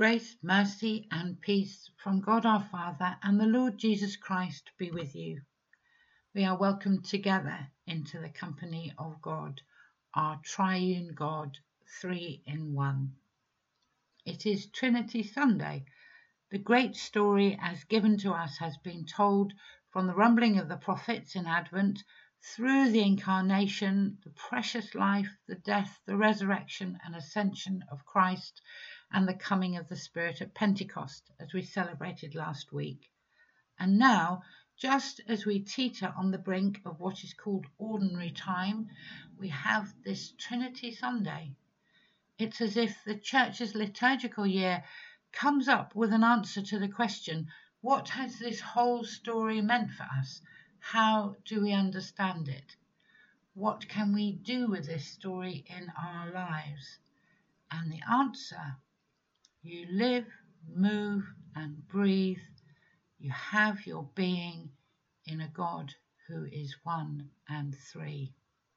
Grace, mercy, and peace from God our Father and the Lord Jesus Christ be with you. We are welcomed together into the company of God, our triune God, 3 in 1. It is Trinity Sunday. The great story as given to us has been told from the rumbling of the prophets in Advent through the incarnation, the precious life, the death, the resurrection and ascension of Christ, and the coming of the Spirit at Pentecost, as we celebrated last week. And now, just as we teeter on the brink of what is called ordinary time, we have this Trinity Sunday. It's as if the Church's liturgical year comes up with an answer to the question, what has this whole story meant for us? How do we understand it? What can we do with this story in our lives? And the answer: you live, move, and breathe. You have your being in a God who is 1 and 3.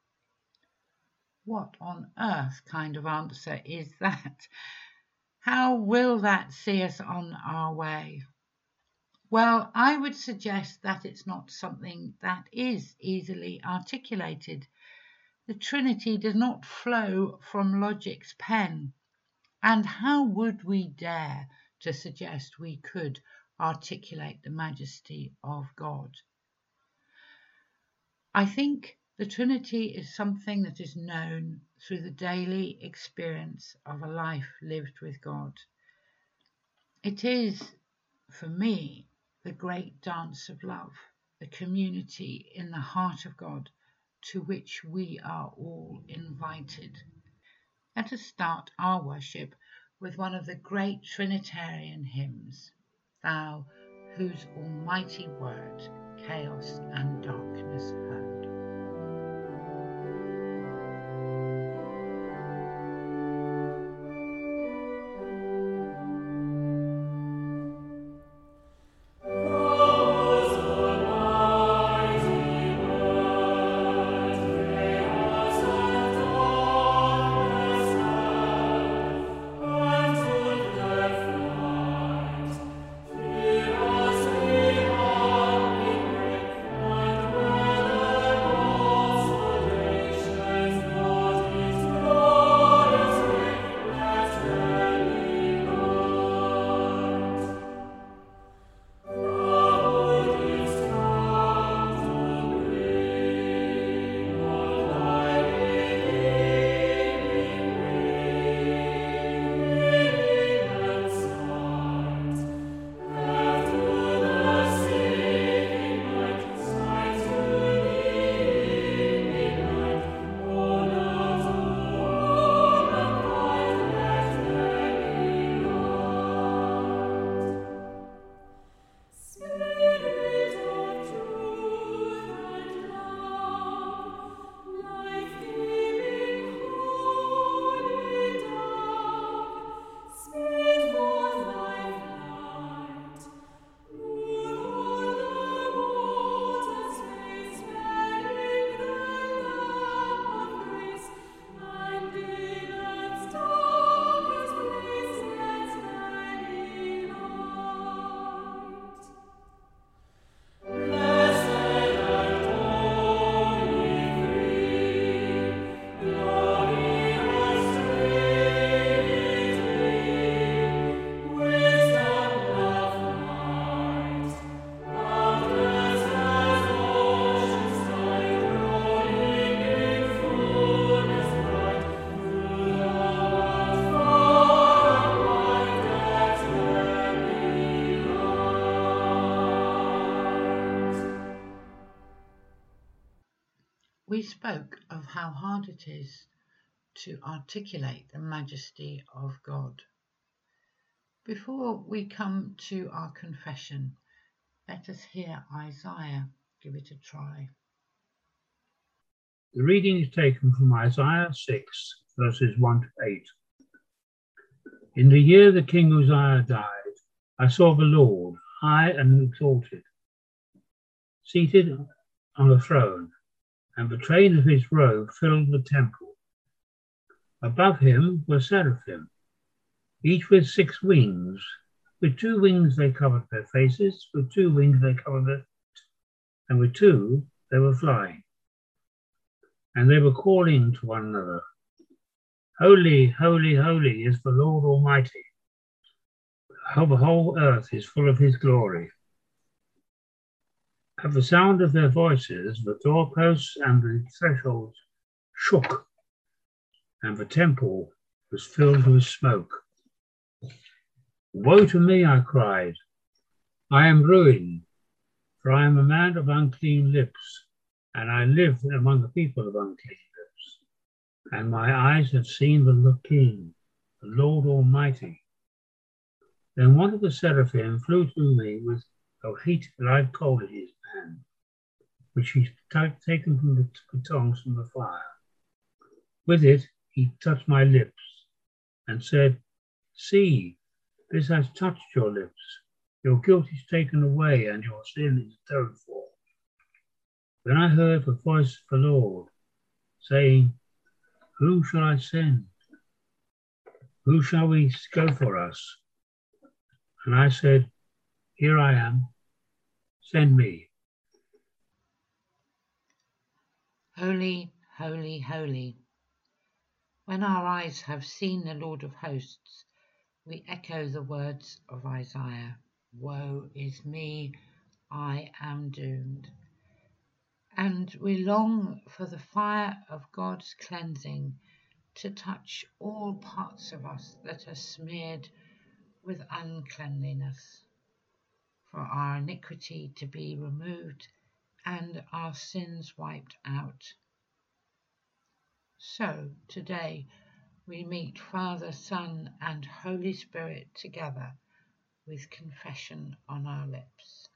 What on earth kind of answer is that? How will that see us on our way? Well, I would suggest that it's not something that is easily articulated. The Trinity does not flow from logic's pen. And how would we dare to suggest we could articulate the majesty of God? I think the Trinity is something that is known through the daily experience of a life lived with God. It is, for me, the great dance of love, the community in the heart of God to which we are all invited. Let us start our worship with one of the great Trinitarian hymns, Thou, whose almighty word chaos and darkness heard. We spoke of how hard it is to articulate the majesty of God. Before we come to our confession, let us hear Isaiah. Give it a try. The reading is taken from Isaiah 6, verses 1 to 8. In the year the king Uzziah died, I saw the Lord high and exalted, seated on a throne, and the train of his robe filled the temple. Above him were seraphim. each with 6 wings. With 2 wings they covered their faces, with 2 wings they covered their feet, and with 2 they were flying. And they were calling to one another, Holy, holy, holy is the Lord Almighty. The whole earth is full of his glory. At the sound of their voices, the doorposts and the thresholds shook, and the temple was filled with smoke. Woe to me, I cried. I am ruined, for I am a man of unclean lips, and I live among the people of unclean lips. And my eyes have seen the King, the Lord Almighty. Then one of the seraphim flew to me with a heat live coal in his hand, which he had taken from the tongs from the fire. With it, he touched my lips and said, See, this has touched your lips. Your guilt is taken away and your sin is atoned for. Then I heard the voice of the Lord saying, Whom shall I send? Who shall we go for us? And I said, Here I am, send me. Holy, holy, holy. When our eyes have seen the Lord of hosts, we echo the words of Isaiah. Woe is me, I am doomed. And we long for the fire of God's cleansing to touch all parts of us that are smeared with uncleanliness, for our iniquity to be removed and our sins wiped out. So today we meet Father, Son, and Holy Spirit together with confession on our lips.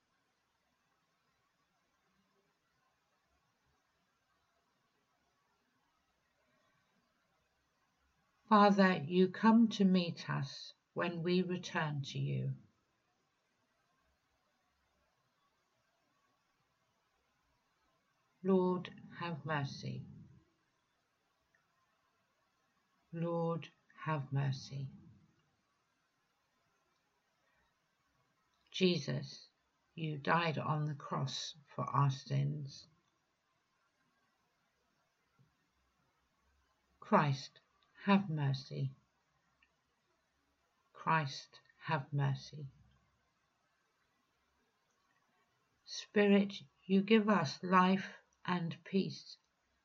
Father, you come to meet us when we return to you. Lord, have mercy. Lord, have mercy. Jesus, you died on the cross for our sins. Christ, have mercy. Christ, have mercy. Spirit, you give us life and peace.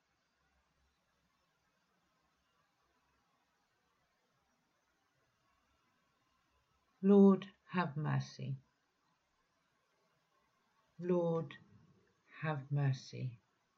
Lord, have mercy. Lord, have mercy.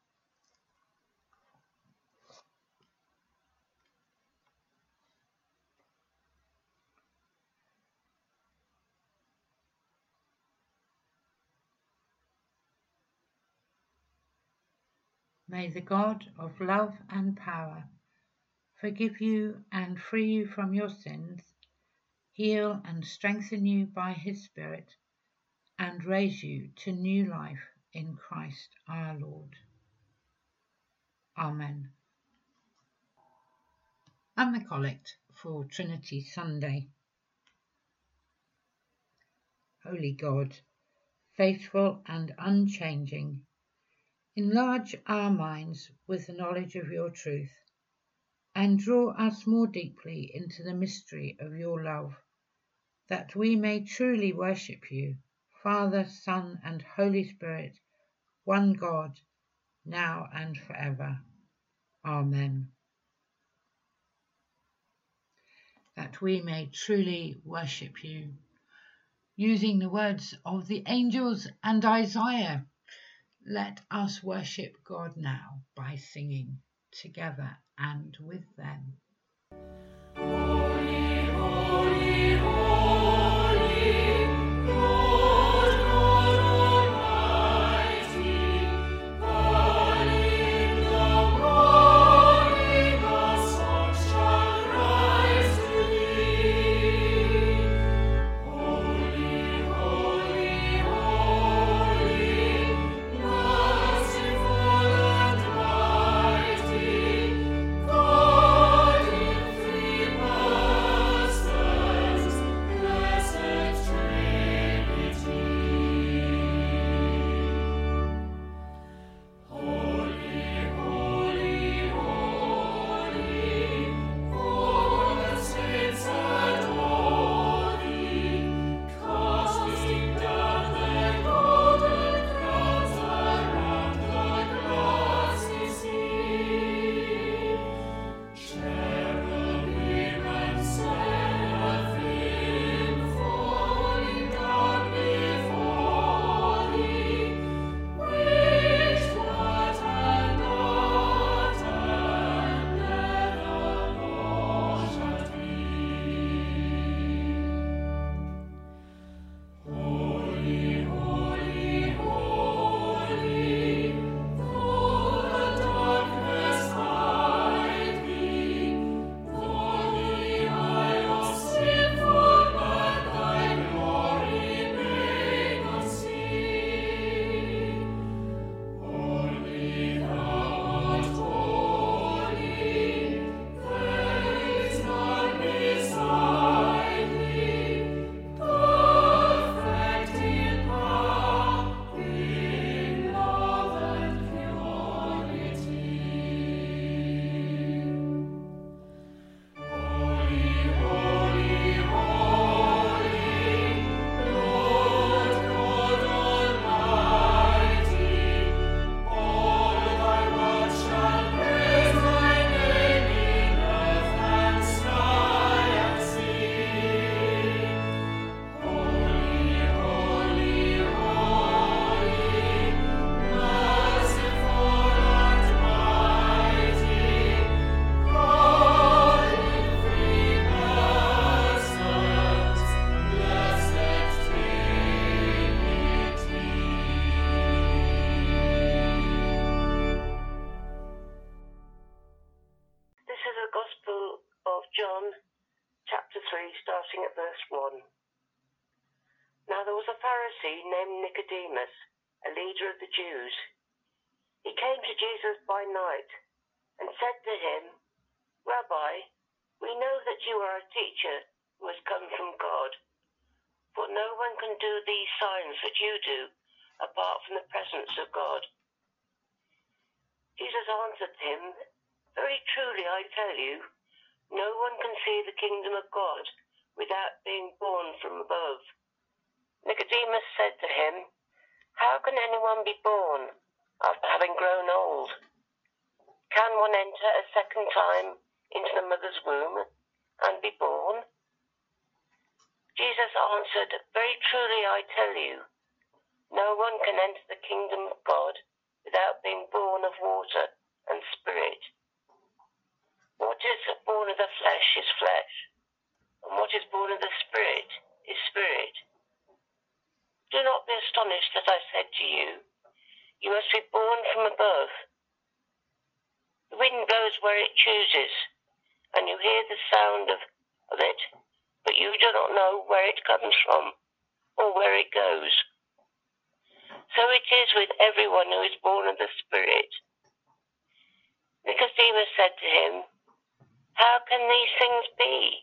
May the God of love and power forgive you and free you from your sins, heal and strengthen you by his Spirit, and raise you to new life in Christ our Lord. Amen. And the Collect for Trinity Sunday. Holy God, faithful and unchanging, enlarge our minds with the knowledge of your truth, and draw us more deeply into the mystery of your love, that we may truly worship you, Father, Son, and Holy Spirit, one God, now and forever. Amen. That we may truly worship you, using the words of the angels and Isaiah, let us worship God now by singing together and with them. Holy, holy, holy, Lord God Almighty, early in the morning the sun shall rise to thee. Holy, holy, holy, merciful and mighty, God John chapter 3, starting at verse 1. Now there was a Pharisee named Nicodemus, a leader of the Jews. He came to Jesus by night and said to him, Rabbi, we know that you are a teacher who has come from God, for no one can do these signs that you do apart from the presence of God. Jesus answered him, Very truly I tell you, no one can see the kingdom of God without being born from above. Nicodemus said to him, How can anyone be born after having grown old? Can one enter a second time into the mother's womb and be born? Jesus answered, Very truly I tell you, no one can enter the kingdom of God without being born of water and spirit. What is born of the flesh is flesh, and what is born of the spirit is spirit. Do not be astonished that I said to you, You must be born from above. The wind blows where it chooses, and you hear the sound of it, but you do not know where it comes from or where it goes. So it is with everyone who is born of the Spirit. Nicodemus said to him, How can these things be?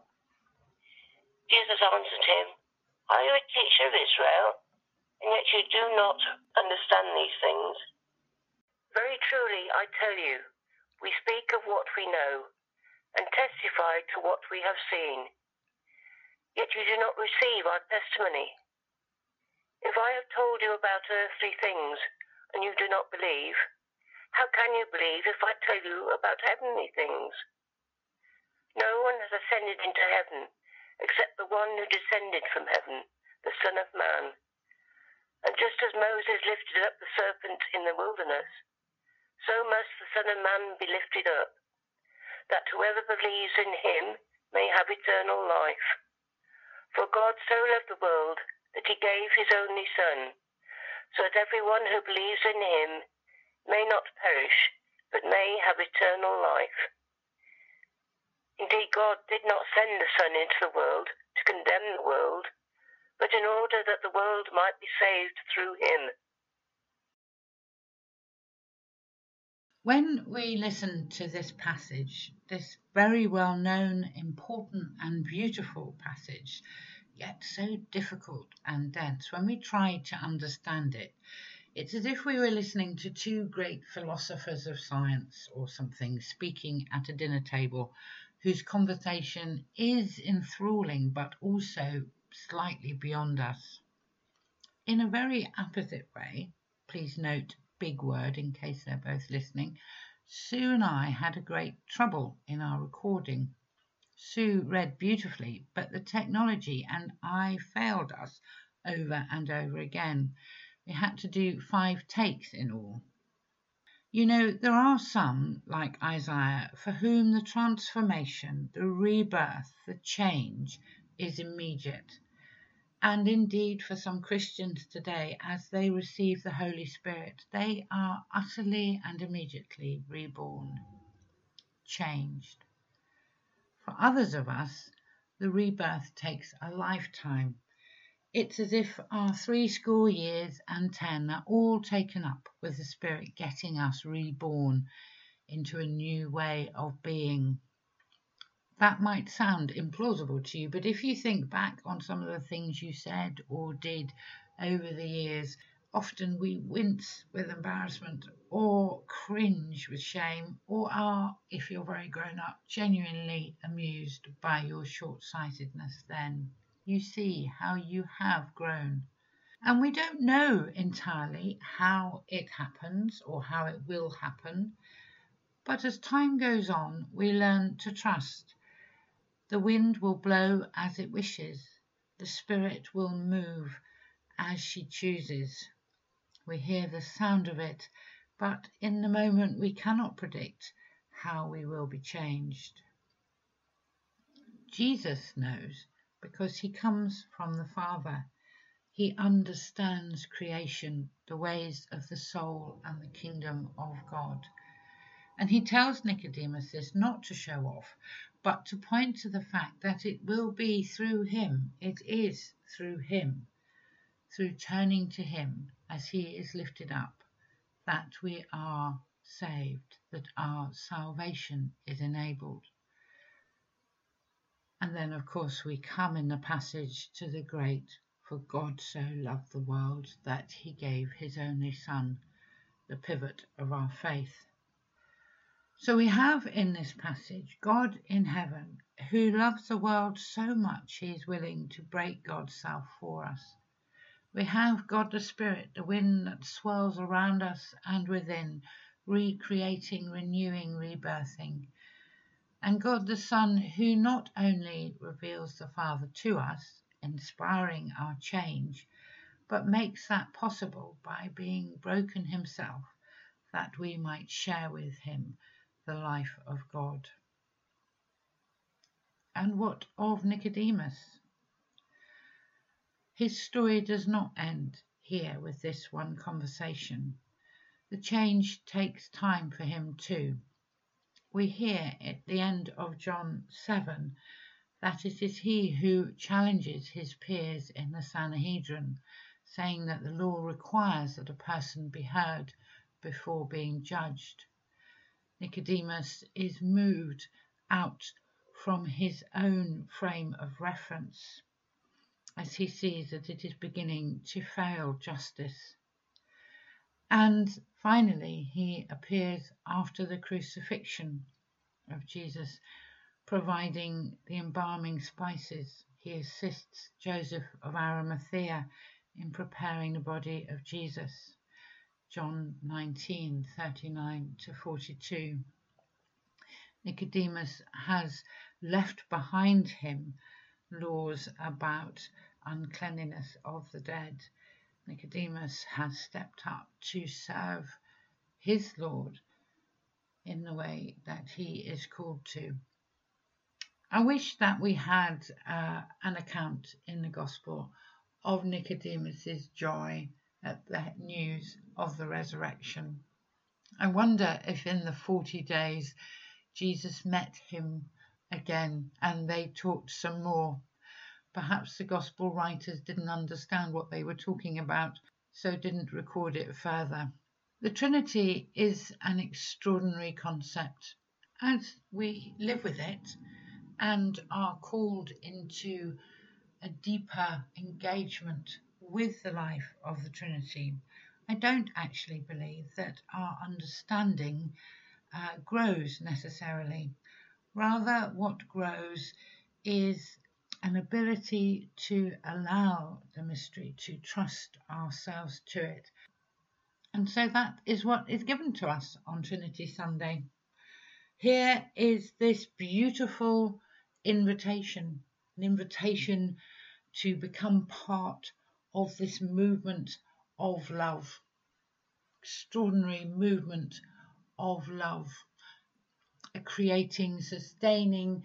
Jesus answered him, Are you a teacher of Israel, and yet you do not understand these things? Very truly I tell you, we speak of what we know, and testify to what we have seen. Yet you do not receive our testimony. If I have told you about earthly things, and you do not believe, how can you believe if I tell you about heavenly things? No one has ascended into heaven, except the one who descended from heaven, the Son of Man. And just as Moses lifted up the serpent in the wilderness, so must the Son of Man be lifted up, that whoever believes in him may have eternal life. For God so loved the world that he gave his only Son, so that everyone who believes in him may not perish, but may have eternal life. Indeed, God did not send the Son into the world to condemn the world, but in order that the world might be saved through him. When we listen to this passage, this very well-known, important and beautiful passage, yet so difficult and dense, when we try to understand it, it's as if we were listening to two great philosophers of science or something speaking at a dinner table whose conversation is enthralling but also slightly beyond us. In a very apposite way, please note big word in case they're both listening, Sue and I had a great trouble in our recording. Sue read beautifully, but the technology and I failed us over and over again. We had to do 5 takes in all. You know, there are some, like Isaiah, for whom the transformation, the rebirth, the change is immediate. And indeed, for some Christians today, as they receive the Holy Spirit, they are utterly and immediately reborn, changed. For others of us, the rebirth takes a lifetime. It's as if our 70 years and 10 are all taken up with the Spirit getting us reborn into a new way of being. That might sound implausible to you, but if you think back on some of the things you said or did over the years, often we wince with embarrassment or cringe with shame, or are, if you're very grown up, genuinely amused by your short-sightedness then. You see how you have grown. And we don't know entirely how it happens or how it will happen, but as time goes on, we learn to trust. The wind will blow as it wishes. The Spirit will move as she chooses. We hear the sound of it, but in the moment we cannot predict how we will be changed. Jesus knows because he comes from the Father. He understands creation, the ways of the soul and the kingdom of God. And he tells Nicodemus this not to show off, but to point to the fact that it will be through him, it is through him, through turning to him as he is lifted up, that we are saved, that our salvation is enabled. And then, of course, we come in the passage to the great, for God so loved the world that he gave his only Son, the pivot of our faith. So we have in this passage God in heaven who loves the world so much he is willing to break God's self for us. We have God the Spirit, the wind that swirls around us and within, recreating, renewing, rebirthing. And God the Son, who not only reveals the Father to us, inspiring our change, but makes that possible by being broken himself, that we might share with him the life of God. And what of Nicodemus? His story does not end here with this one conversation. The change takes time for him too. We hear at the end of John 7 that it is he who challenges his peers in the Sanhedrin, saying that the law requires that a person be heard before being judged. Nicodemus is moved out from his own frame of reference as he sees that it is beginning to fail justice. And finally, he appears after the crucifixion of Jesus, providing the embalming spices. He assists Joseph of Arimathea in preparing the body of Jesus. John 19:39-42. Nicodemus has left behind him laws about uncleanliness of the dead. Nicodemus has stepped up to serve his Lord in the way that he is called to. I wish that we had an account in the Gospel of Nicodemus's joy at the news of the resurrection. I wonder if in the 40 days Jesus met him again and they talked some more. Perhaps the Gospel writers didn't understand what they were talking about, so didn't record it further. The Trinity is an extraordinary concept. As we live with it and are called into a deeper engagement with the life of the Trinity, I don't actually believe that our understanding grows necessarily. Rather, what grows is an ability to allow the mystery, to trust ourselves to it. And so that is what is given to us on Trinity Sunday. Here is this beautiful invitation, an invitation to become part of this movement of love, extraordinary movement of love, a creating, sustaining,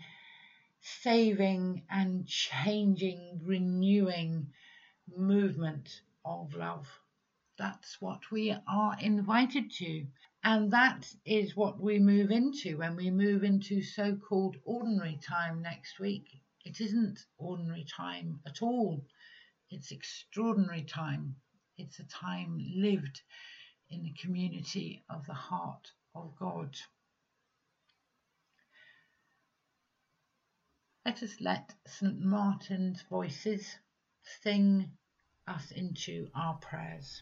saving and changing, renewing movement of love. That's what we are invited to. And that is what we move into when we move into so-called ordinary time next week. It isn't ordinary time at all. It's extraordinary time. It's a time lived in the community of the heart of God. Let us let St. Martin's voices sing us into our prayers.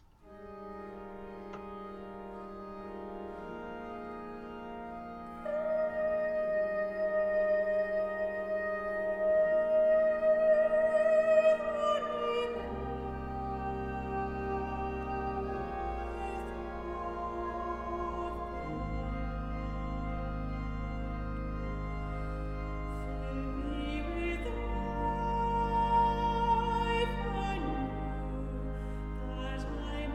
That I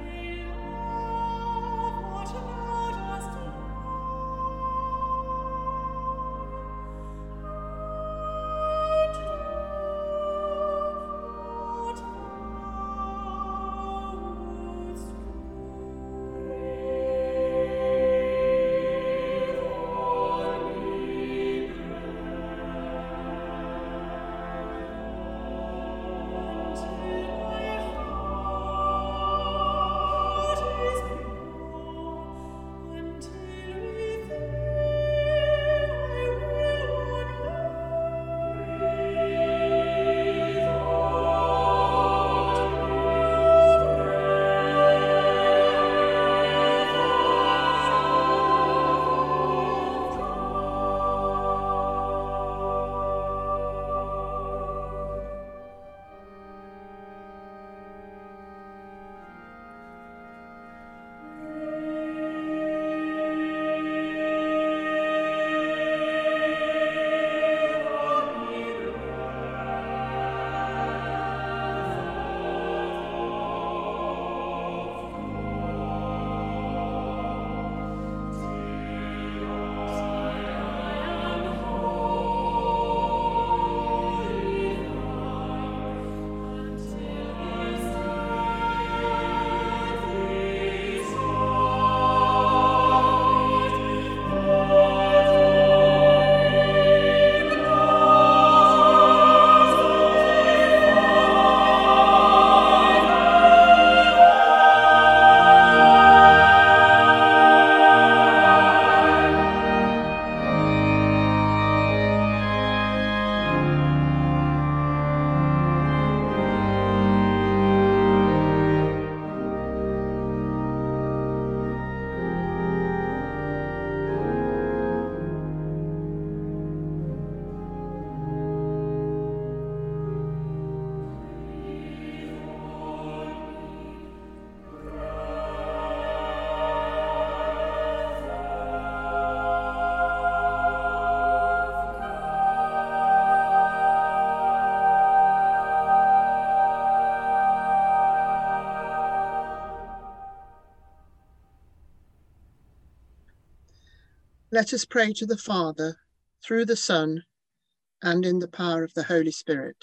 Let us pray to the Father, through the Son, and in the power of the Holy Spirit.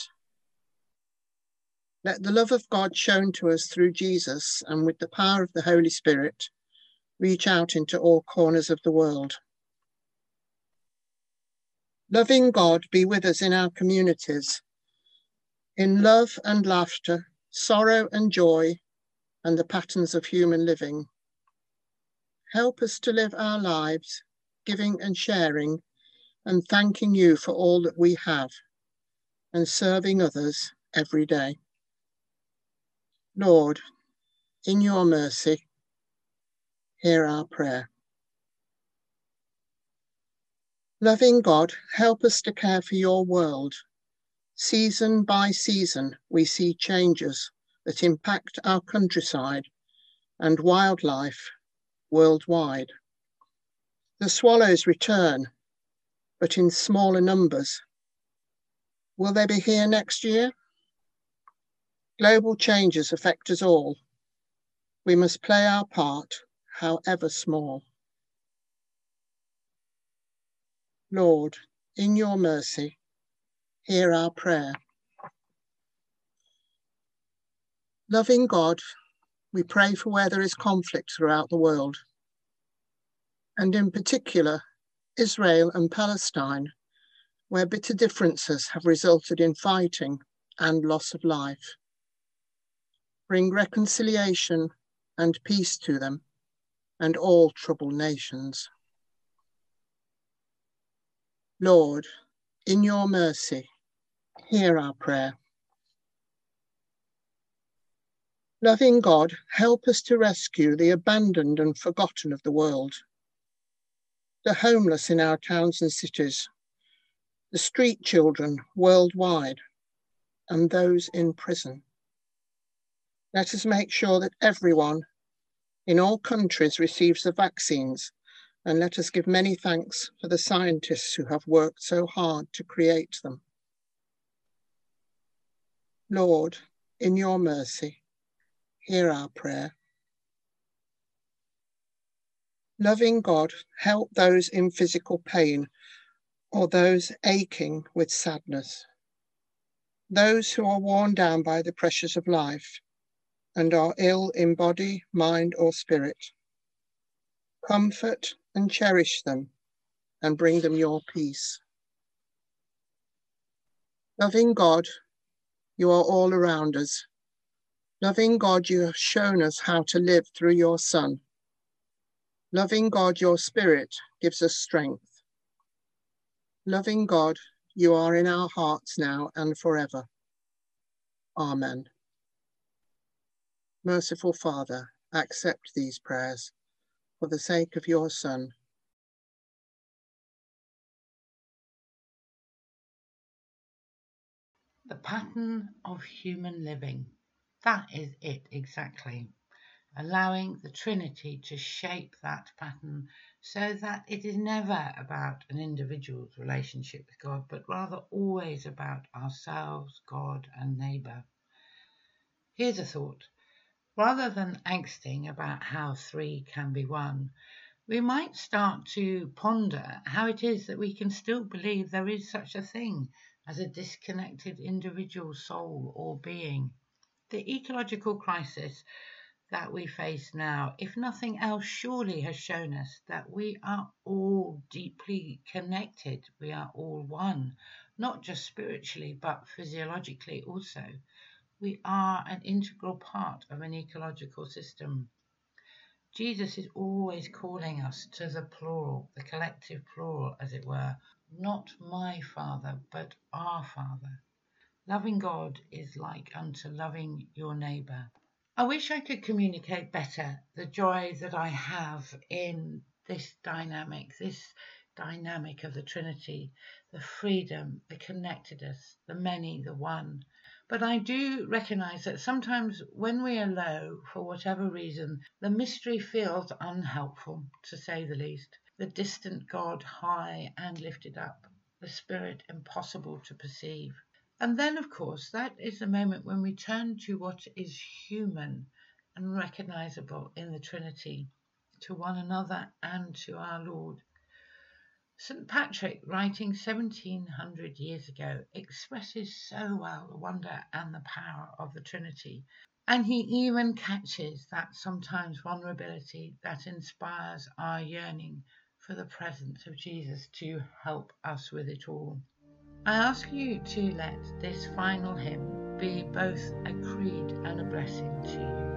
Let the love of God shown to us through Jesus and with the power of the Holy Spirit reach out into all corners of the world. Loving God, be with us in our communities, in love and laughter, sorrow and joy, and the patterns of human living. Help us to live our lives, giving and sharing, and thanking you for all that we have, and serving others every day. Lord, in your mercy, hear our prayer. Loving God, help us to care for your world. Season by season, we see changes that impact our countryside and wildlife worldwide. The swallows return, but in smaller numbers. Will they be here next year? Global changes affect us all. We must play our part, however small. Lord, in your mercy, hear our prayer. Loving God, we pray for where there is conflict throughout the world, and in particular, Israel and Palestine, where bitter differences have resulted in fighting and loss of life. Bring reconciliation and peace to them and all troubled nations. Lord, in your mercy, hear our prayer. Loving God, help us to rescue the abandoned and forgotten of the world, the homeless in our towns and cities, the street children worldwide, and those in prison. Let us make sure that everyone in all countries receives the vaccines, and let us give many thanks for the scientists who have worked so hard to create them. Lord, in your mercy, hear our prayer. Loving God, help those in physical pain or those aching with sadness, those who are worn down by the pressures of life and are ill in body, mind, or spirit. Comfort and cherish them and bring them your peace. Loving God, you are all around us. Loving God, you have shown us how to live through your Son. Loving God, your Spirit gives us strength. Loving God, you are in our hearts now and forever. Amen. Merciful Father, accept these prayers for the sake of your Son. The pattern of human living. That is it exactly. Allowing the Trinity to shape that pattern so that it is never about an individual's relationship with God, but rather always about ourselves, God, and neighbour. Here's a thought. Rather than angsting about how three can be one, we might start to ponder how it is that we can still believe there is such a thing as a disconnected individual soul or being. The ecological crisis that we face now, if nothing else, surely has shown us that we are all deeply connected. We are all one, not just spiritually, but physiologically also. We are an integral part of an ecological system. Jesus is always calling us to the plural, the collective plural, as it were, not my Father, but our Father. Loving God is like unto loving your neighbour. I wish I could communicate better the joy that I have in this dynamic of the Trinity, the freedom, the connectedness, the many, the one. But I do recognise that sometimes when we are low, for whatever reason, the mystery feels unhelpful, to say the least. The distant God high and lifted up, the Spirit impossible to perceive. And then, of course, that is the moment when we turn to what is human and recognisable in the Trinity, to one another and to our Lord. St. Patrick, writing 1700 years ago, expresses so well the wonder and the power of the Trinity, and he even catches that sometimes vulnerability that inspires our yearning for the presence of Jesus to help us with it all. I ask you to let this final hymn be both a creed and a blessing to you.